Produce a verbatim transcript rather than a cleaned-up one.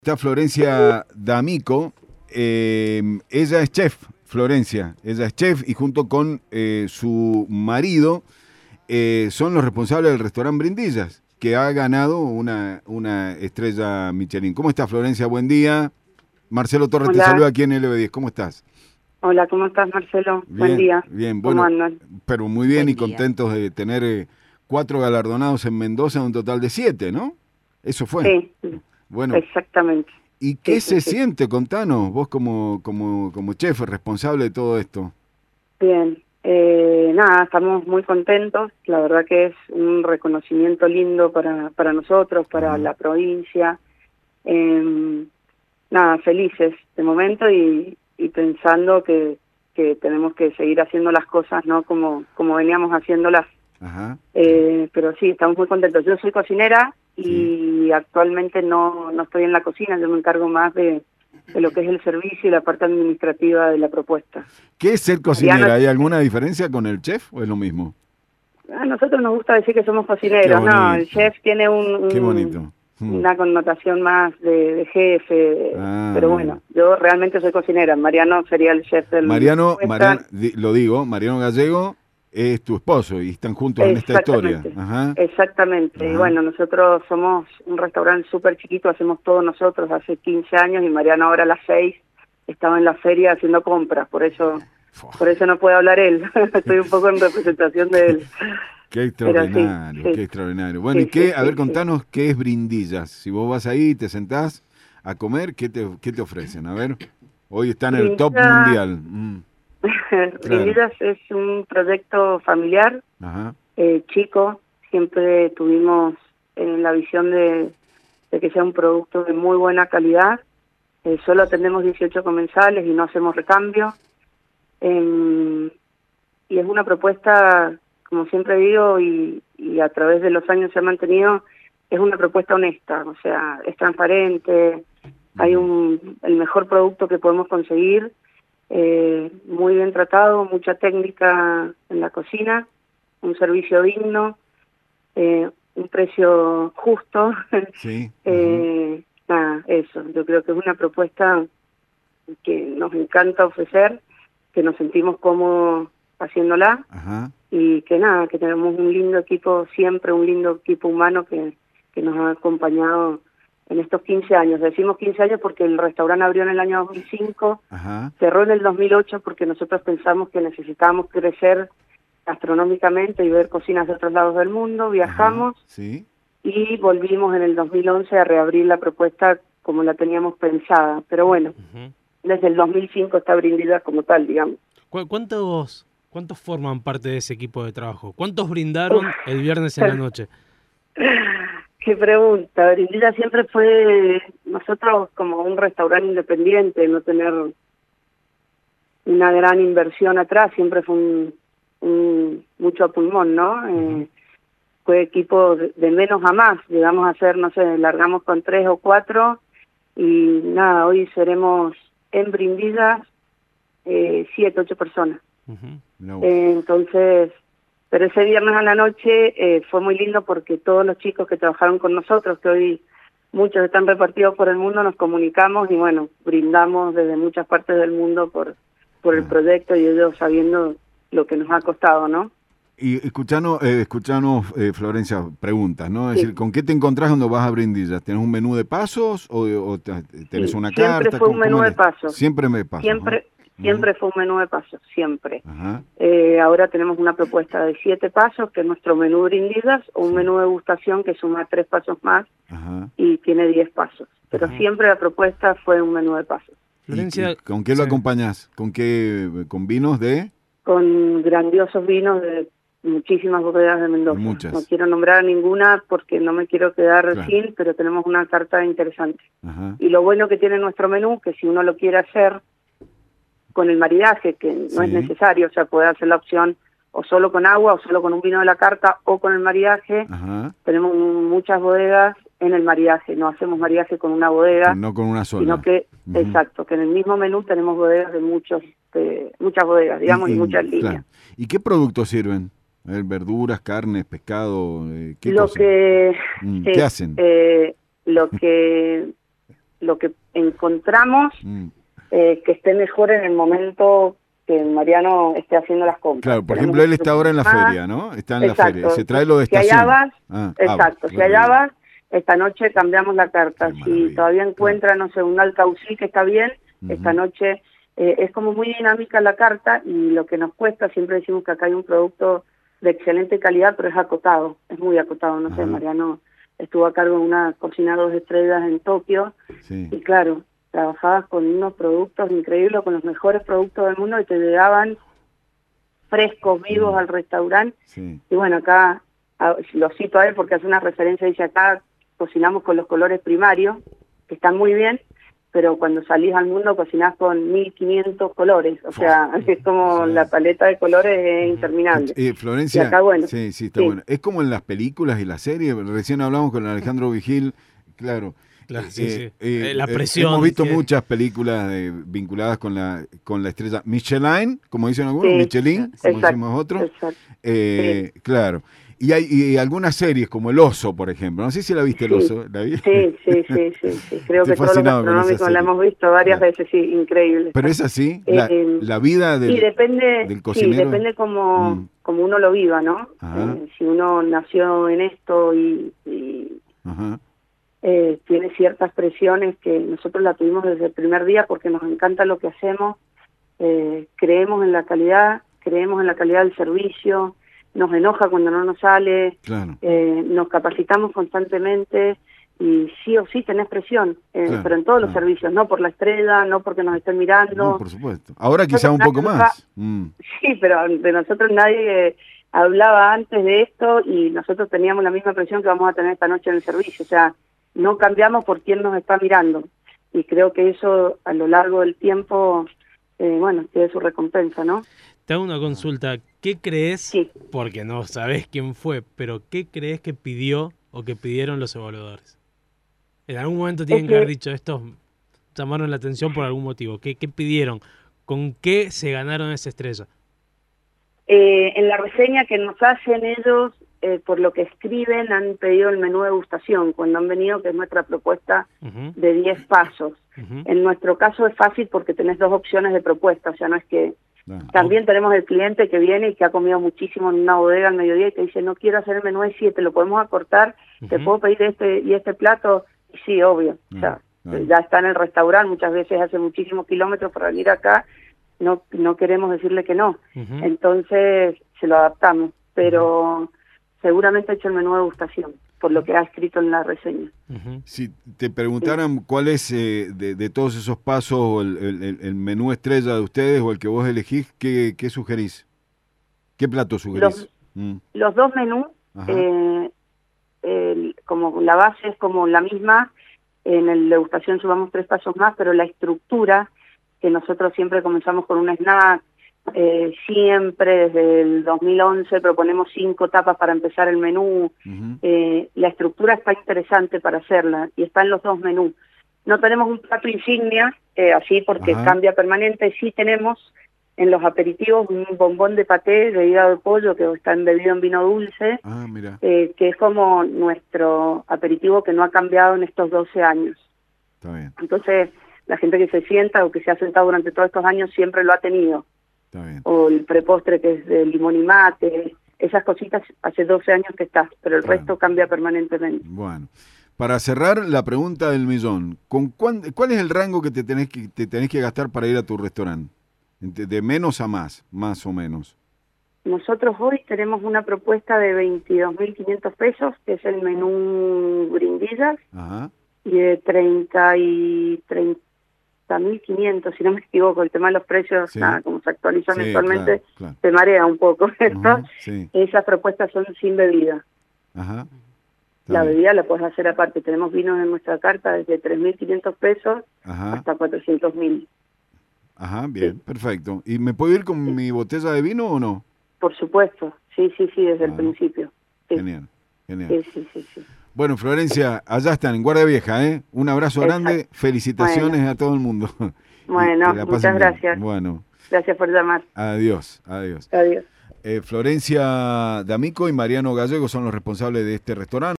Está Florencia D'Amico, eh, ella es chef, Florencia, ella es chef y junto con eh, su marido eh, son los responsables del restaurante Brindillas, que ha ganado una, una estrella Michelin. ¿Cómo estás, Florencia? Buen día. Marcelo Torres Hola. te saluda aquí en L B diez. ¿Cómo estás? Hola, ¿cómo estás, Marcelo? Bien, Buen día. bien, ¿Cómo bueno, andan? pero muy bien Buen y día. contentos de tener eh, cuatro galardonados en Mendoza, un total de siete, ¿no? Eso fue. Sí, Bueno, exactamente. ¿y Sí, qué sí, se sí. siente? Contanos, vos como, como, como chef responsable de todo esto. Bien. Eh, nada, estamos muy contentos. La verdad que es un reconocimiento lindo para, para nosotros, para Ajá. la provincia. Eh, nada, felices de momento y, y pensando que, que tenemos que seguir haciendo las cosas, ¿no? Como, como veníamos haciéndolas. Ajá. Eh, pero sí, estamos muy contentos. Yo soy cocinera y Sí. actualmente no, no estoy en la cocina, yo me encargo más de, de lo que es el servicio y la parte administrativa de la propuesta. ¿Qué es ser Mariano, cocinera? ¿Hay alguna diferencia con el chef o es lo mismo? a nosotros nos gusta decir que somos Qué cocineros, no, el bonito, chef tiene un, qué un- bonito. Mm. una connotación más de, de jefe, Ah, pero bien. bueno, yo realmente soy cocinera, Mariano sería el chef de la Mariano, propuesta. Mariano, di- lo digo, Mariano Gallego es tu esposo y están juntos en esta historia. Exactamente, Ajá. exactamente. Y Ajá. bueno, nosotros somos un restaurante súper chiquito, hacemos todos nosotros hace quince años y Mariano ahora a las seis estaba en la feria haciendo compras, por eso Fua, por eso no puede hablar él. Estoy un poco en representación de él. Qué Pero sí, extraordinario, sí, qué extraordinario. Bueno, ¿y sí, sí, qué? A ver, sí, sí. contanos qué es Brindillas. Si vos vas ahí y te sentás a comer, ¿qué te, qué te ofrecen? A ver, hoy está en el top Brindillas, mundial. Mm, claro. Brindillas es un proyecto familiar, Ajá. eh, chico, siempre tuvimos eh, la visión de, de que sea un producto de muy buena calidad. Eh, solo atendemos dieciocho comensales y no hacemos recambio. Eh, y es una propuesta, como siempre digo, y, y a través de los años se ha mantenido, es una propuesta honesta, o sea, es transparente, hay un el mejor producto que podemos conseguir, eh, muy bien tratado, mucha técnica en la cocina, un servicio digno, eh, un precio justo. Sí. Ujú. eh, nada, eso, yo creo que es una propuesta que nos encanta ofrecer, que nos sentimos cómodos haciéndola Ajá. y que nada, que tenemos un lindo equipo, siempre un lindo equipo humano que, que nos ha acompañado en estos quince años. Decimos quince años porque el restaurante abrió en el año dos mil cinco, Ajá. cerró en el dos mil ocho porque nosotros pensamos que necesitábamos crecer gastronómicamente y ver cocinas de otros lados del mundo, viajamos. Ajá. Sí. Y volvimos en el dos mil once a reabrir la propuesta como la teníamos pensada. Pero bueno, Ujú. desde el dos mil cinco está Brindillas como tal, digamos. ¿Cu- ¿Cuántos, cuántos forman parte de ese equipo de trabajo? ¿Cuántos brindaron Uf. el viernes en la noche? Qué pregunta. Brindillas siempre fue nosotros como un restaurante independiente, no tener una gran inversión atrás, siempre fue un, un mucho a pulmón, ¿no? Eh, fue equipo de, de menos a más, llegamos a ser, no sé, largamos con tres o cuatro y nada, hoy seremos en Brindillas eh, siete, ocho personas. Ujú. No. Eh, entonces, pero ese viernes a la noche eh, fue muy lindo porque todos los chicos que trabajaron con nosotros, que hoy muchos están repartidos por el mundo, nos comunicamos y bueno, brindamos desde muchas partes del mundo por, por el Ah. proyecto y ellos sabiendo lo que nos ha costado, ¿no? Y escuchanos, eh, escuchanos eh, Florencia, preguntas, ¿no? Es Sí. decir, ¿con qué te encontrás cuando vas a Brindillas? ¿Tenés un menú de pasos o, o te- tenés Sí, una siempre carta? fue un ¿Cómo- menú cómo de es? pasos, Siempre me pasos. siempre, ¿no? siempre fue un menú de pasos, siempre. Ajá. Eh, ahora tenemos una propuesta de siete pasos, que es nuestro menú Brindillas, o un Sí. menú de degustación que suma tres pasos más Ajá. y tiene diez pasos. Pero Ujú. siempre la propuesta fue un menú de pasos, ¿Y, Florencia, y con qué lo sí. acompañás? ¿Con qué? ¿Con vinos de? con grandiosos vinos de muchísimas bodegas de Mendoza. Muchas. No quiero nombrar ninguna porque no me quiero quedar Claro. sin, pero tenemos una carta interesante. Ajá. Y lo bueno que tiene nuestro menú, que si uno lo quiere hacer con el maridaje, que no es Sí. necesario, o sea, puede hacer la opción o solo con agua, o solo con un vino de la carta, o con el maridaje. Ajá. Tenemos muchas bodegas en el maridaje, no hacemos maridaje con una bodega, No con una sola. sino que, Ujú. exacto, que en el mismo menú tenemos bodegas de muchos, de muchas bodegas, digamos, y, muchas claro. líneas. ¿Y qué productos sirven? A ver, verduras, carnes, pescado, eh, ¿qué Lo cosas? que, Mm, sí, ¿Qué hacen? eh, lo que lo que encontramos Mm. eh, que esté mejor en el momento que Mariano esté haciendo las compras. Claro, por Tenemos ejemplo, él un está ahora en la más. feria, ¿no? Está en la Exacto. feria, se trae lo de Si allá estación. vas, Ah, exacto, ah, si allá vas, esta noche cambiamos la carta. Qué Si maravilla, todavía encuentra, no sé, un alcaucí que está bien, Ujú. esta noche eh, es como muy dinámica la carta y lo que nos cuesta, siempre decimos que acá hay un producto de excelente calidad, pero es acotado, es muy acotado, no sé, Ajá. Mariano estuvo a cargo de una cocina dos estrellas en Tokio Sí. y claro, trabajabas con unos productos increíbles, con los mejores productos del mundo y te llegaban frescos, vivos Mm. al restaurante. Sí. Y bueno, acá a- lo cito a él porque hace una referencia, dice acá cocinamos con los colores primarios, que están muy bien, pero cuando salís al mundo cocinás con mil quinientos colores, o sea, es como Sí. la paleta de colores es interminable. Eh, Florencia, Y acá, bueno, sí, sí, está sí. bueno. Es como en las películas y las series. Recién hablamos con Alejandro Vigil, claro. Claro, Eh, sí, sí. eh, eh, Eh, la eh, presión hemos visto que- muchas películas eh, vinculadas con la con la estrella Michelin, como dicen algunos, Sí, Michelin, como exacto, decimos otros. exacto. Eh, Claro. Y hay y algunas series como El Oso, por ejemplo. No sé si la viste, El Sí. Oso. ¿La vi? Sí, sí, sí, sí, sí. Creo Estoy que todos los fascinado con esa gastronómicos la serie. hemos visto varias Claro. veces, sí, increíble. Pero es así, la, Eh, la vida del, y depende, del sí, cocinero. depende como, Mm. como uno lo viva, ¿no? Ajá. Eh, si uno nació en esto y, y Ajá. eh, tiene ciertas presiones que nosotros la tuvimos desde el primer día porque nos encanta lo que hacemos, eh, creemos en la calidad, creemos en la calidad del servicio, nos enoja cuando no nos sale, Claro. eh, nos capacitamos constantemente y sí o sí tenés presión, eh, Claro, pero en todos los claro. servicios, no por la estrella, no porque nos estén mirando. No, por supuesto. Ahora quizá un poco Nosotros más. Mm. Sí, pero de nosotros nadie eh, hablaba antes de esto y nosotros teníamos la misma presión que vamos a tener esta noche en el servicio. O sea, no cambiamos por quién nos está mirando. Y creo que eso a lo largo del tiempo, eh, bueno, tiene su recompensa, ¿no? Te hago una consulta. ¿Qué crees, Sí. porque no sabés quién fue, pero qué crees que pidió o que pidieron los evaluadores? En algún momento tienen Es que haber que- dicho, estos llamaron la atención por algún motivo. ¿Qué, qué pidieron? ¿Con qué se ganaron esa estrella? Eh, en la reseña que nos hacen ellos, eh, por lo que escriben, han pedido el menú de degustación cuando han venido, que es nuestra propuesta Ujú, de diez pasos. ujú. En nuestro caso es fácil porque tenés dos opciones de propuesta, o sea, no es que... Claro. También tenemos el cliente que viene y que ha comido muchísimo en una bodega al mediodía y te dice, no quiero hacer el menú de siete, lo podemos acortar, te Ujú. puedo pedir este y este plato. Y sí, obvio, o sea, Claro. ya está en el restaurante, muchas veces hace muchísimos kilómetros para venir acá, no no queremos decirle que no. Ujú. Entonces se lo adaptamos, pero seguramente ha hecho el menú de degustación, por lo que ha escrito en la reseña. Ujú. Si te preguntaran cuál es eh, de, de todos esos pasos o el, el- el menú estrella de ustedes o el que vos elegís, ¿qué, qué sugerís? ¿Qué plato sugerís? Los- Mm. Los dos menús, Ajá. eh, el- como la base es como la misma, en el degustación sumamos tres pasos más, pero la estructura, que nosotros siempre comenzamos con un snack, eh, siempre desde el dos mil once proponemos cinco tapas para empezar el menú, Ujú. eh, la estructura está interesante para hacerla y está en los dos menús. No tenemos un plato insignia, eh, así porque Ajá. cambia permanente, sí tenemos en los aperitivos un bombón de paté de hígado de pollo que está embebido en vino dulce, Ah, mira. eh, que es como nuestro aperitivo que no ha cambiado en estos doce años. Está bien, Entonces, la gente que se sienta o que se ha sentado durante todos estos años siempre lo ha tenido. está bien. O el prepostre que es de limón y mate, esas cositas hace doce años que está, pero el Claro. resto cambia permanentemente. Bueno, para cerrar la pregunta del millón, ¿con cuán- ¿cuál es el rango que te tenés que te tenés que gastar para ir a tu restaurante? De de menos a más, más o menos. Nosotros hoy tenemos una propuesta de veintidós mil quinientos pesos, que es el menú brindillas, Ajá. y de treinta y treinta mil quinientos, si no me equivoco, el tema de los precios, Sí. nada, como se actualizan Sí, mensualmente, claro, claro. se marea un poco, ¿cierto? Ajá, sí, Esas propuestas son sin bebida. ajá. Está La bien. bebida la puedes hacer aparte. Tenemos vinos en nuestra carta desde tres mil quinientos pesos Ajá, hasta cuatrocientos mil. ajá, bien, perfecto. ¿Y me puedo ir con mi botella de vino o no? Por supuesto, sí, sí, sí, desde el Ah, principio. Sí, Genial, genial. sí, sí, sí, sí. Bueno, Florencia, allá están, en Guardia Vieja, ¿eh? Un abrazo Exacto. grande, felicitaciones a todo el mundo. Y Bueno, que la pasen muchas bien. gracias. Bueno, Gracias por llamar. adiós, adiós. Adiós. Eh, Florencia D'Amico y Mariano Gallego son los responsables de este restaurante.